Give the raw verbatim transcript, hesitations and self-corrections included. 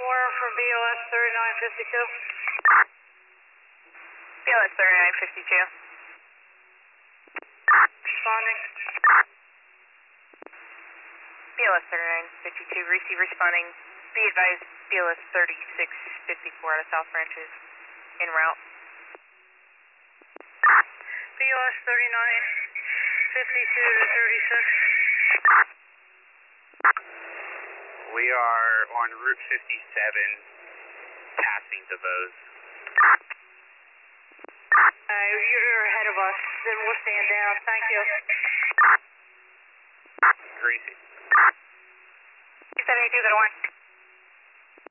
Warren from B O S thirty-nine fifty-two. B O S thirty-nine fifty-two. Responding. B O S thirty-nine fifty-two, receive responding. Be advised, B O S thirty-six fifty-four out of South Branches, en route. B O S thirty-nine fifty-two to thirty-six. We are on Route fifty-seven, passing DeVos. Uh, you're ahead of us, then we'll stand down. Thank you. Greasy. two seventy-two, go to one.